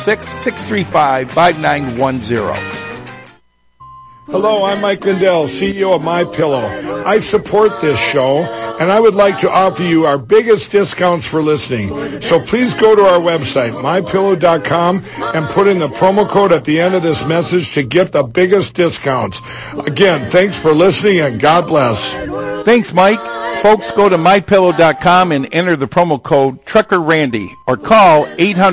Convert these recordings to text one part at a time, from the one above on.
866-635-5910. Hello, I'm Mike Lindell, CEO of MyPillow. I support this show, and I would like to offer you our biggest discounts for listening. So please go to our website, MyPillow.com, and put in the promo code at the end of this message to get the biggest discounts. Again, thanks for listening, and God bless. Thanks, Mike. Folks, go to MyPillow.com and enter the promo code TruckerRandy or call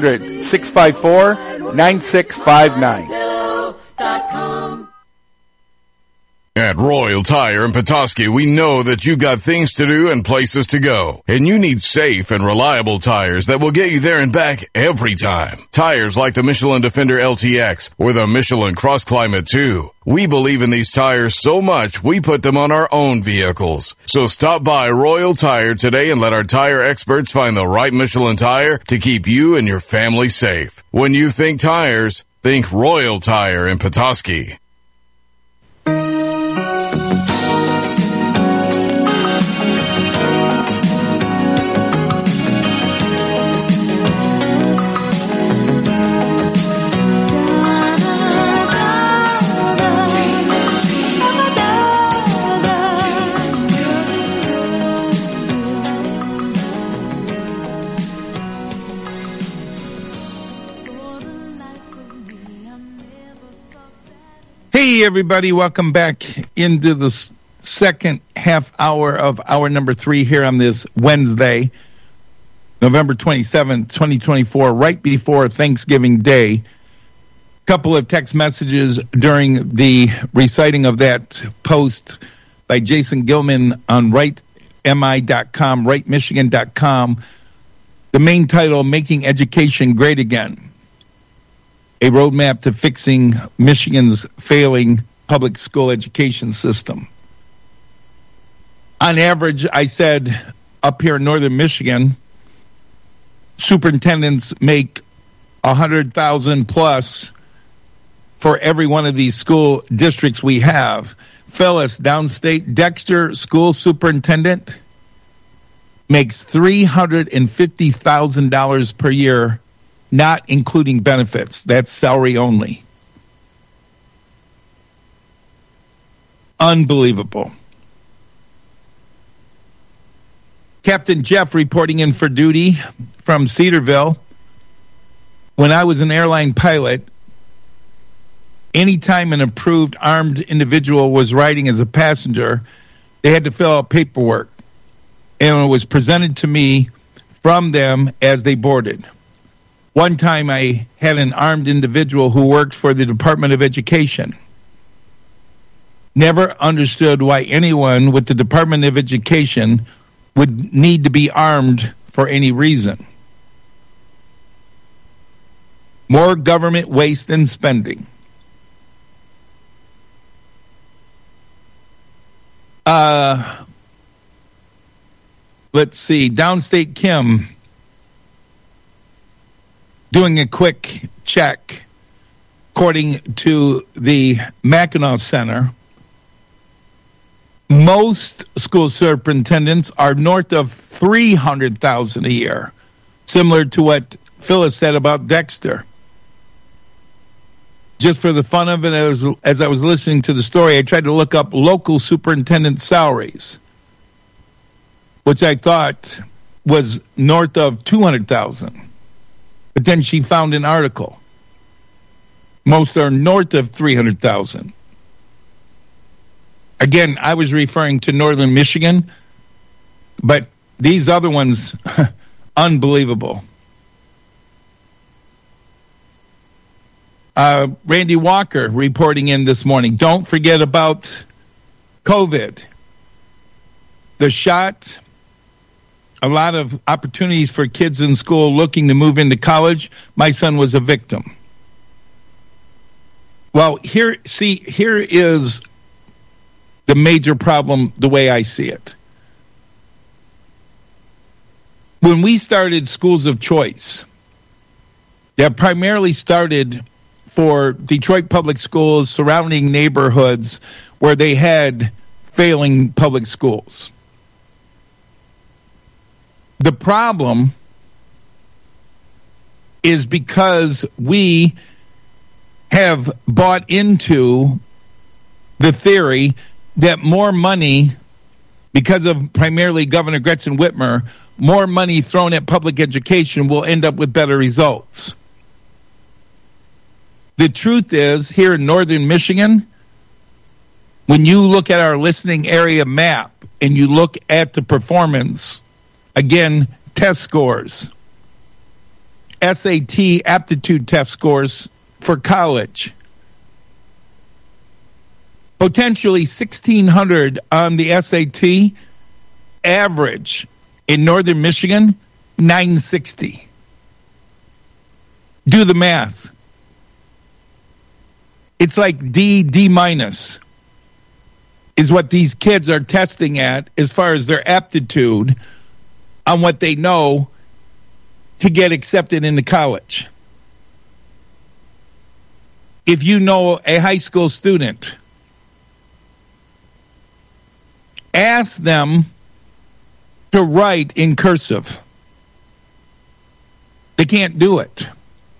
800-654-9659. At Royal Tire in Petoskey, we know that you got things to do and places to go, and you need safe and reliable tires that will get you there and back every time. Tires like the Michelin Defender LTX or the Michelin Cross Climate 2. We believe in these tires so much, we put them on our own vehicles. So stop by Royal Tire today and let our tire experts find the right Michelin tire to keep you and your family safe. When you think tires, think Royal Tire in Petoskey. Hey, everybody. Welcome back into the second half hour of hour number 3 here on this Wednesday, November 27th, 2024, right before Thanksgiving Day. Couple of text messages during the reciting of that post by Jason Gilman on rightmi.com, rightmichigan.com. The main title, Making Education Great Again. A roadmap to fixing Michigan's failing public school education system. On average, I said, up here in northern Michigan, superintendents make $100,000 plus for every one of these school districts we have. Phyllis, downstate, Dexter school superintendent makes $350,000 per year, not including benefits. That's salary only. Unbelievable. Captain Jeff reporting in for duty from Cedarville. When I was an airline pilot, anytime an approved armed individual was riding as a passenger, they had to fill out paperwork. And it was presented to me from them as they boarded. One time I had an armed individual who worked for the Department of Education. Never understood why anyone with the Department of Education would need to be armed for any reason. More government waste and spending. Let's see, Downstate Kim doing a quick check. According to the Mackinac Center, most school superintendents are north of $300,000 a year, similar to what Phyllis said about Dexter. Just for the fun of it, as I was listening to the story, I tried to look up local superintendent salaries, which I thought was north of $200,000. But then she found an article. Most are north of $300,000. Again, I was referring to northern Michigan, but these other ones, unbelievable. Randy Walker reporting in this morning. Don't forget about COVID. The shot, a lot of opportunities for kids in school looking to move into college. My son was a victim. Well, here is the major problem the way I see it. When we started schools of choice, that primarily started for Detroit public schools, surrounding neighborhoods where they had failing public schools. The problem is because we have bought into the theory that more money, because of primarily Governor Gretchen Whitmer, more money thrown at public education will end up with better results. The truth is, here in northern Michigan, when you look at our listening area map and you look at the performance, again, test scores, SAT aptitude test scores for college, potentially 1,600 on the SAT, average in northern Michigan, 960. Do the math. It's like D minus is what these kids are testing at as far as their aptitude on what they know to get accepted into college. If you know a high school student, ask them to write in cursive. They can't do it.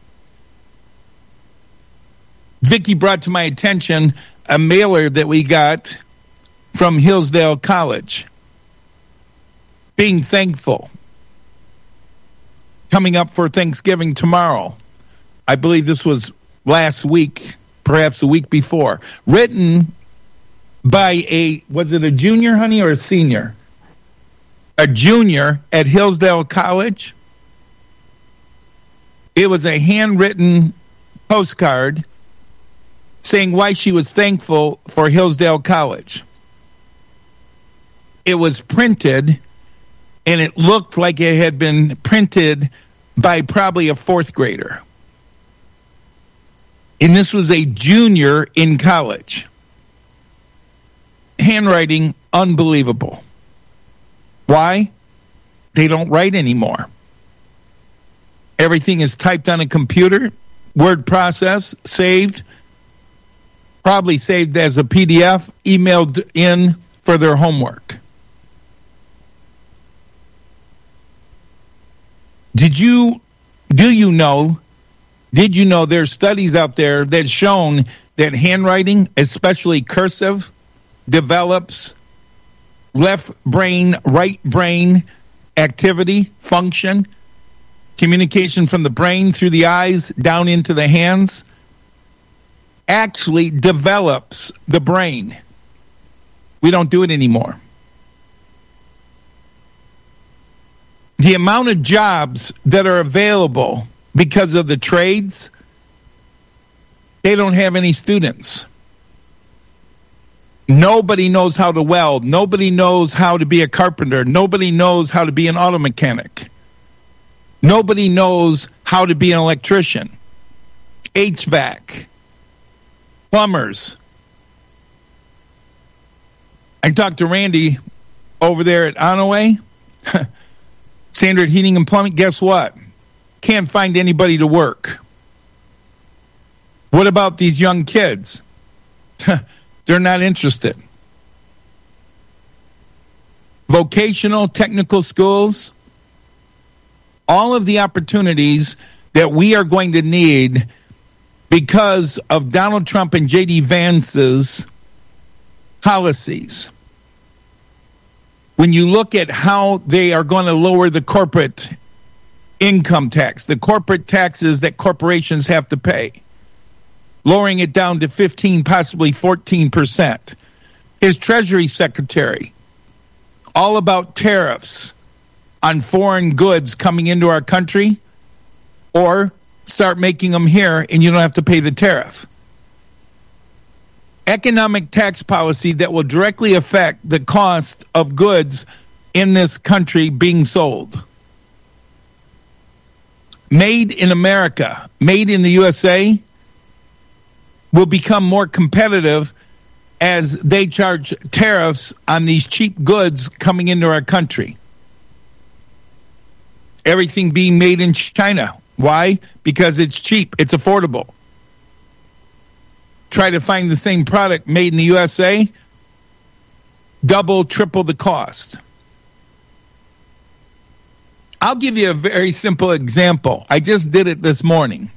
Vicki brought to my attention a mailer that we got from Hillsdale College. Being thankful. Coming up for Thanksgiving tomorrow. I believe this was last week, perhaps a week before. Written by was it a junior, honey, or a senior? A junior at Hillsdale College. It was a handwritten postcard saying why she was thankful for Hillsdale College. It was printed, and it looked like it had been printed by probably a fourth grader. And this was a junior in college. Handwriting, unbelievable. Why? They don't write anymore. Everything is typed on a computer, word process, saved, probably saved as a PDF, emailed in for their homework. Did you know there's studies out there that shown that handwriting, especially cursive, develops left brain, right brain activity, function, communication from the brain through the eyes down into the hands, actually develops the brain. We don't do it anymore. The amount of jobs that are available because of the trades, they don't have any students. Nobody knows how to weld. Nobody knows how to be a carpenter. Nobody knows how to be an auto mechanic. Nobody knows how to be an electrician, HVAC, plumbers. I talked to Randy over there at Onaway, Standard Heating and Plumbing. Guess what? Can't find anybody to work. What about these young kids? They're not interested. Vocational, technical schools, all of the opportunities that we are going to need because of Donald Trump and J.D. Vance's policies. When you look at how they are going to lower the corporate income tax, the corporate taxes that corporations have to pay, lowering it down to 15, possibly 14%. His Treasury Secretary, all about tariffs on foreign goods coming into our country, or start making them here and you don't have to pay the tariff. Economic tax policy that will directly affect the cost of goods in this country being sold. Made in America, made in the USA, will become more competitive as they charge tariffs on these cheap goods coming into our country. Everything being made in China. Why? Because it's cheap. It's affordable. Try to find the same product made in the USA, double, triple the cost. I'll give you a very simple example. I just did it this morning.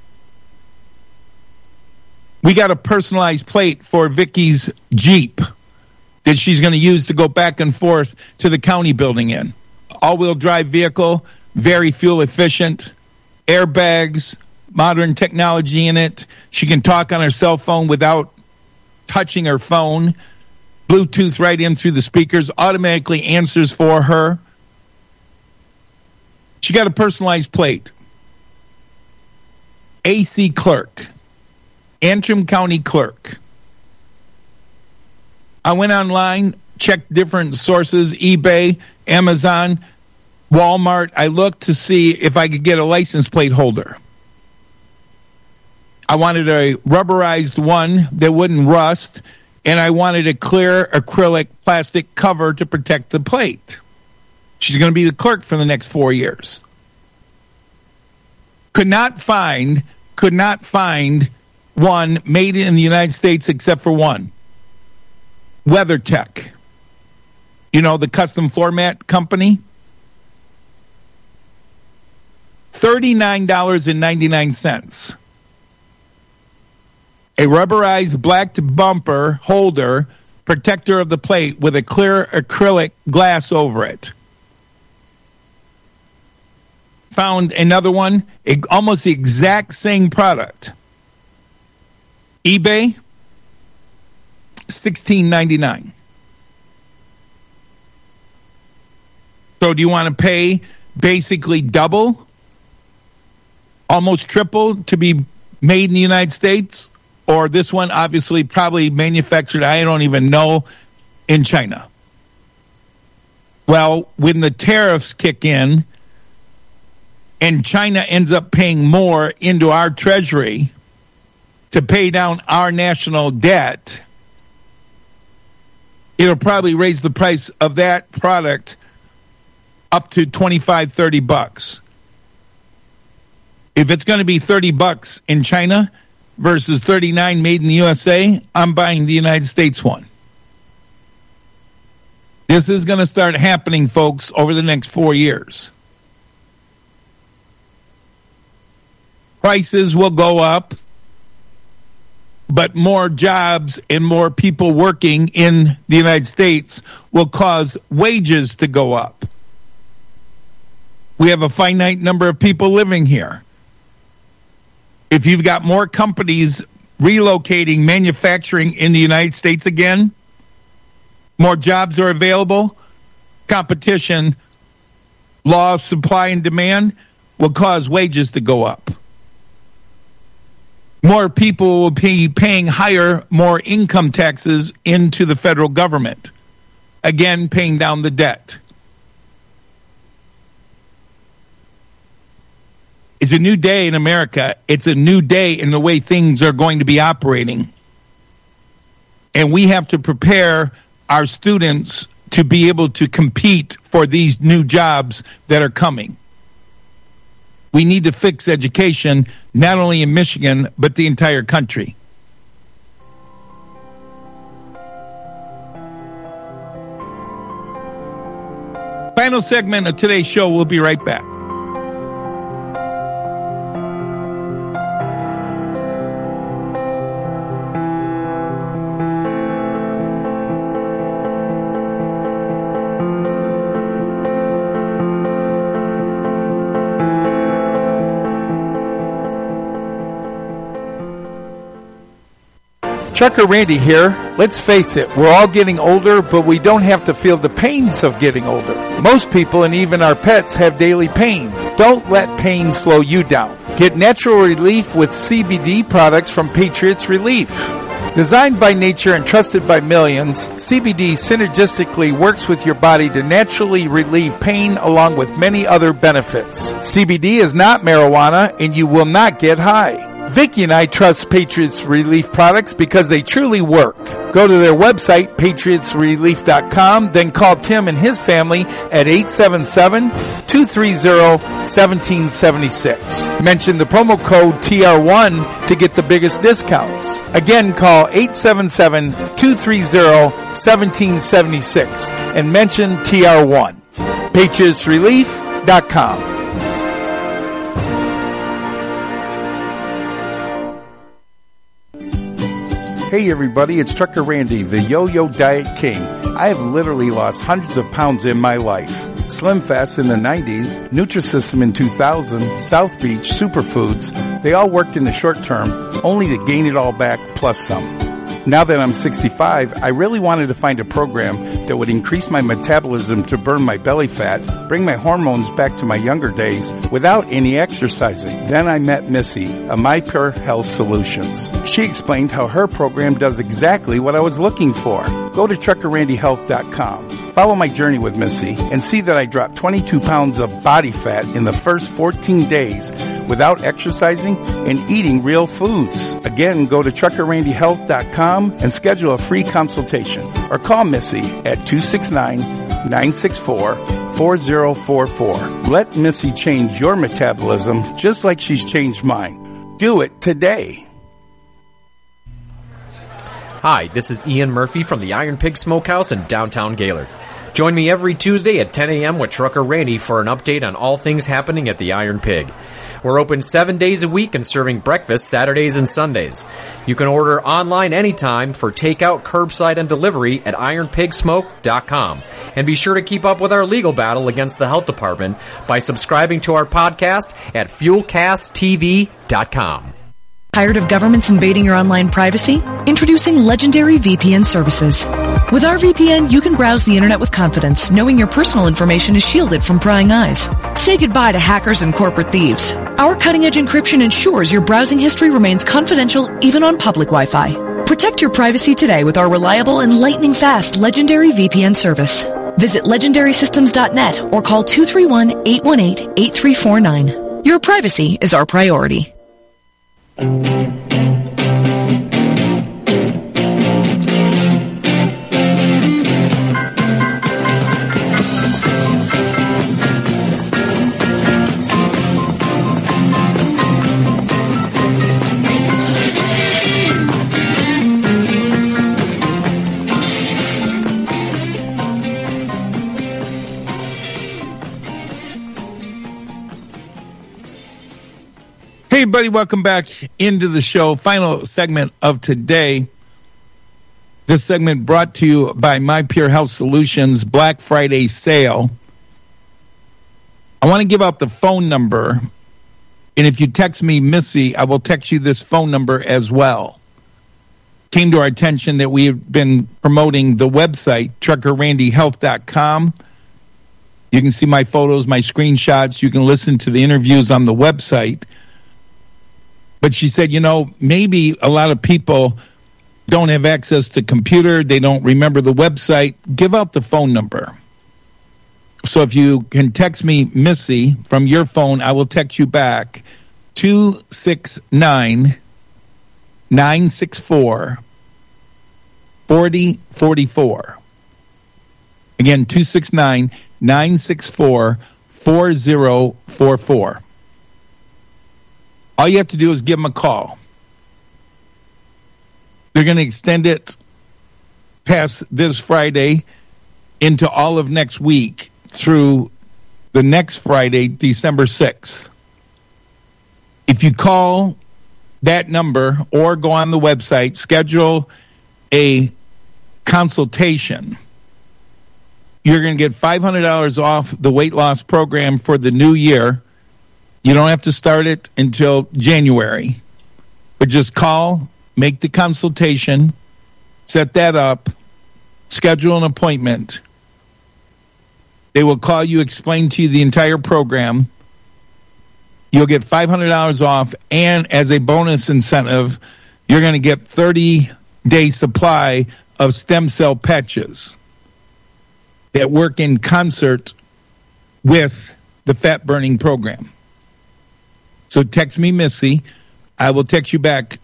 We got a personalized plate for Vicky's Jeep that she's going to use to go back and forth to the county building in. All-wheel drive vehicle, very fuel efficient, airbags, modern technology in it. She can talk on her cell phone without touching her phone. Bluetooth right in through the speakers, automatically answers for her. She got a personalized plate. AC Clerk. Antrim County Clerk. I went online, checked different sources, eBay, Amazon, Walmart. I looked to see if I could get a license plate holder. I wanted a rubberized one that wouldn't rust, and I wanted a clear acrylic plastic cover to protect the plate. She's going to be the clerk for the next 4 years. Could not find one made in the United States except for one. WeatherTech. You know, the custom floor mat company? $39.99. A rubberized black bumper holder, protector of the plate with a clear acrylic glass over it. Found another one, almost the exact same product. eBay, $16.99. So do you want to pay basically double, almost triple to be made in the United States? Or this one obviously probably manufactured, I don't even know, in China. Well, when the tariffs kick in and China ends up paying more into our treasury to pay down our national debt, it'll probably raise the price of that product up to $25-$30. If it's going to be $30 in China versus $39 made in the USA, I'm buying the United States one. This is going to start happening, folks, over the next 4 years. Prices will go up, but more jobs and more people working in the United States will cause wages to go up. We have a finite number of people living here. If you've got more companies relocating manufacturing in the United States again, more jobs are available, competition, law of supply and demand will cause wages to go up. More people will be paying higher, more income taxes into the federal government. Again, paying down the debt. It's a new day in America. It's a new day in the way things are going to be operating. And we have to prepare our students to be able to compete for these new jobs that are coming. We need to fix education, not only in Michigan, but the entire country. Final segment of today's show. We'll be right back. Trucker Randy here. Let's face it, we're all getting older, but we don't have to feel the pains of getting older. Most people and even our pets have daily pain. Don't let pain slow you down. Get natural relief with CBD products from Patriots Relief. Designed by nature and trusted by millions, CBD synergistically works with your body to naturally relieve pain along with many other benefits. CBD is not marijuana and you will not get high. Vicki and I trust Patriots Relief products because they truly work. Go to their website, patriotsrelief.com, then call Tim and his family at 877-230-1776. Mention the promo code TR1 to get the biggest discounts. Again, call 877-230-1776 and mention TR1. PatriotsRelief.com. TruckerRandyHealth.com. Hey everybody, it's Trucker Randy, the Yo-Yo Diet King. I have literally lost hundreds of pounds in my life. Slim Fast in the 90s, Nutrisystem in 2000, South Beach, Superfoods, they all worked in the short term, only to gain it all back plus some. Now that I'm 65, I really wanted to find a program that would increase my metabolism to burn my belly fat, bring my hormones back to my younger days without any exercising. Then I met Missy of My Pure Health Solutions. She explained how her program does exactly what I was looking for. Go to TruckerRandyHealth.com. Follow my journey with Missy and see that I dropped 22 pounds of body fat in the first 14 days without exercising and eating real foods. Again, go to TruckerRandyHealth.com and schedule a free consultation or call Missy at 269-964-4044. Let Missy change your metabolism just like she's changed mine. Do it today. Hi, this is Ian Murphy from the Iron Pig Smokehouse in downtown Gaylord. Join me every Tuesday at 10 a.m. with Trucker Randy for an update on all things happening at the Iron Pig. We're open 7 days a week and serving breakfast Saturdays and Sundays. You can order online anytime for takeout, curbside, and delivery at ironpigsmoke.com. And be sure to keep up with our legal battle against the health department by subscribing to our podcast at fuelcasttv.com. Tired of governments invading your online privacy? Introducing Legendary VPN services. With our VPN, you can browse the internet with confidence, knowing your personal information is shielded from prying eyes. Say goodbye to hackers and corporate thieves. Our cutting-edge encryption ensures your browsing history remains confidential even on public Wi-Fi. Protect your privacy today with our reliable and lightning-fast Legendary VPN service. Visit legendarysystems.net or call 231-818-8349. Your privacy is our priority. Hey, everybody, welcome back into the show. Final segment of today. This segment brought to you by My Pure Health Solutions Black Friday sale. I want to give out the phone number, and if you text me, Missy, I will text you this phone number as well. Came to our attention that we have been promoting the website, TruckerRandyHealth.com. You can see my photos, my screenshots. You can listen to the interviews on the website. But she said, you know, maybe a lot of people don't have access to computer. They don't remember the website. Give out the phone number. So if you can text me, Missy, from your phone, I will text you back 269-964-4044. Again, 269-964-4044. All you have to do is give them a call. They're going to extend it past this Friday into all of next week through the next Friday, December 6th. If you call that number or go on the website, schedule a consultation, you're going to get $500 off the weight loss program for the new year. You don't have to start it until January, but just call, make the consultation, set that up, schedule an appointment. They will call you, explain to you the entire program. You'll get $500 off, and as a bonus incentive, you're going to get 30-day supply of stem cell patches that work in concert with the fat burning program. So text me, Missy. I will text you back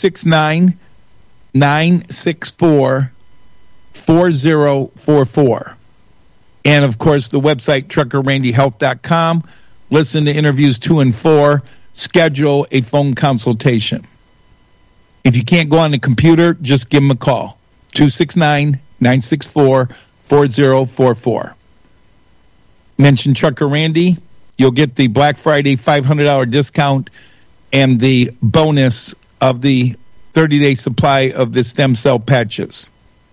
269-964-4044. And, of course, the website, TruckerRandyHealth.com. Listen to interviews 2 and 4. Schedule a phone consultation. If you can't go on the computer, just give them a call. 269-964-4044. Mention Trucker Randy. you'll get the Black Friday $500 discount and the bonus of the 30-day supply of the stem cell patches.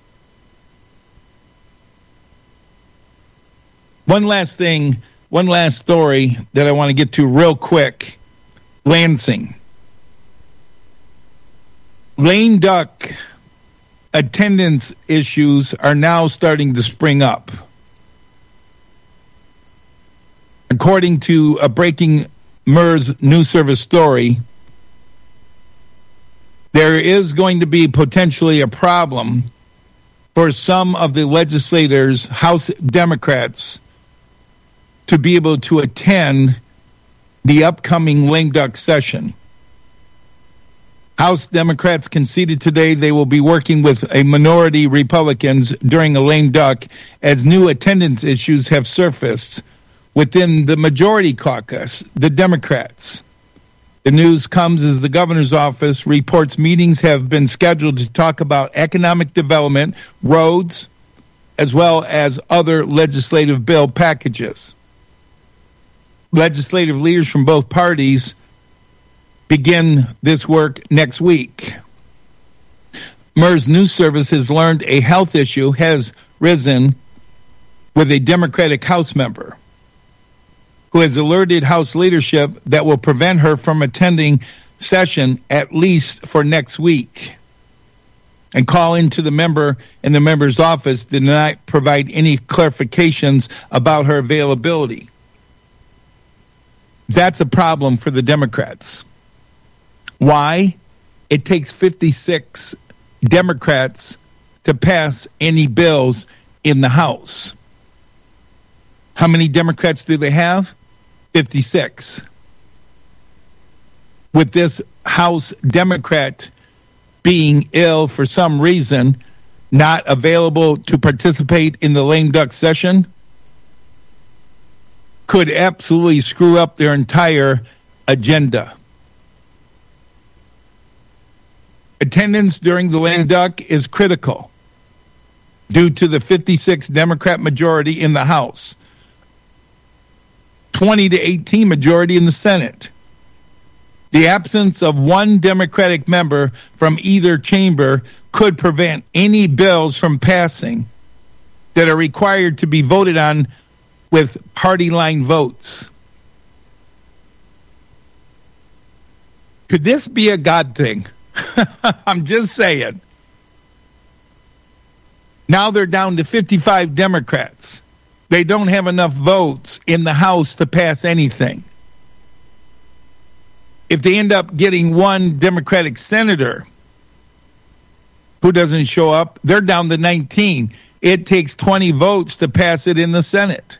One last story that I want to get to real quick. Lansing. Lame duck attendance issues are now starting to spring up. According to a breaking MERS news service story, there is going to be potentially a problem for some of the legislators, House Democrats, to be able to attend the upcoming lame duck session. House Democrats conceded today they will be working with a minority Republicans during a lame duck as new attendance issues have surfaced within the majority caucus, the Democrats. The news comes as the governor's office reports meetings have been scheduled to talk about economic development, roads, as well as other legislative bill packages. Legislative leaders from both parties begin this work next week. MERS News Service has learned a health issue has risen with a Democratic House member who has alerted House leadership that will prevent her from attending session at least for next week, and call into the member in the member's office did not provide any clarifications about her availability. That's a problem for the Democrats. Why? It takes 56 Democrats to pass any bills in the House. How many Democrats do they have? 56. With this House Democrat being ill for some reason, not available to participate in the lame duck session, could absolutely screw up their entire agenda. Attendance during the lame duck is critical due to the 56 Democrat majority in the House, 20 to 18 majority in the Senate. The absence of one Democratic member from either chamber could prevent any bills from passing that are required to be voted on with party line votes. Could this be a God thing? I'm just saying. Now they're down to 55 Democrats. They don't have enough votes in the House to pass anything. If they end up getting one Democratic senator who doesn't show up, they're down to 19. It takes 20 votes to pass it in the Senate.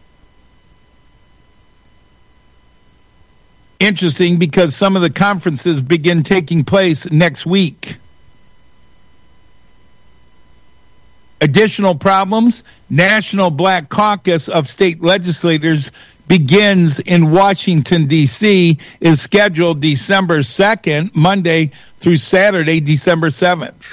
Interesting, because some of the conferences begin taking place next week. Additional problems: National Black Caucus of state legislators begins in Washington, D.C., is scheduled December 2nd, Monday through Saturday, December 7th.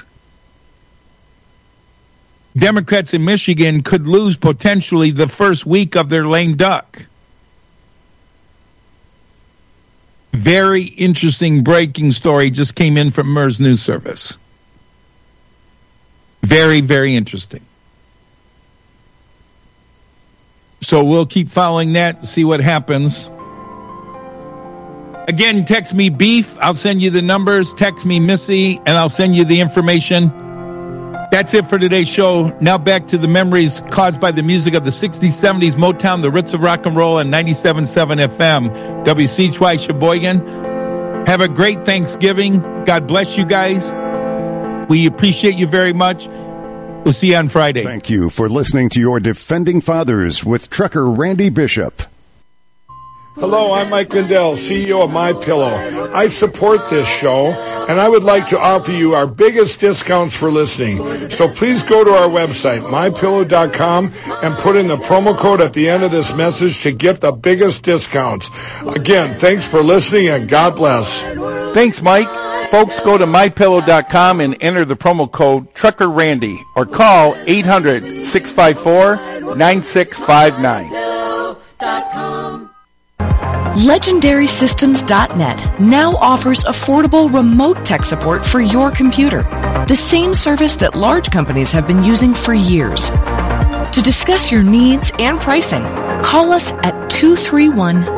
Democrats in Michigan could lose potentially the first week of their lame duck. Very interesting breaking story just came in from MERS News Service. Very, very interesting. So we'll keep following that, see what happens. Again, text me beef. I'll send you the numbers. Text me Missy, and I'll send you the information. That's it for today's show. Now back to the memories caused by the music of the 60s, 70s, Motown, the roots of rock and roll, and 97.7 FM. WCHY Sheboygan. Have a great Thanksgiving. God bless you guys. We appreciate you very much. We'll see you on Friday. Thank you for listening to your Defending Fathers with Trucker Randy Bishop. Hello, I'm Mike Lindell, CEO of MyPillow. I support this show, and I would like to offer you our biggest discounts for listening. So please go to our website, MyPillow.com, and put in the promo code at the end of this message to get the biggest discounts. Again, thanks for listening, and God bless. Thanks, Mike. Folks, go to MyPillow.com and enter the promo code Trucker Randy, or call 800-654-9659. LegendarySystems.net now offers affordable remote tech support for your computer, the same service that large companies have been using for years. To discuss your needs and pricing, call us at 231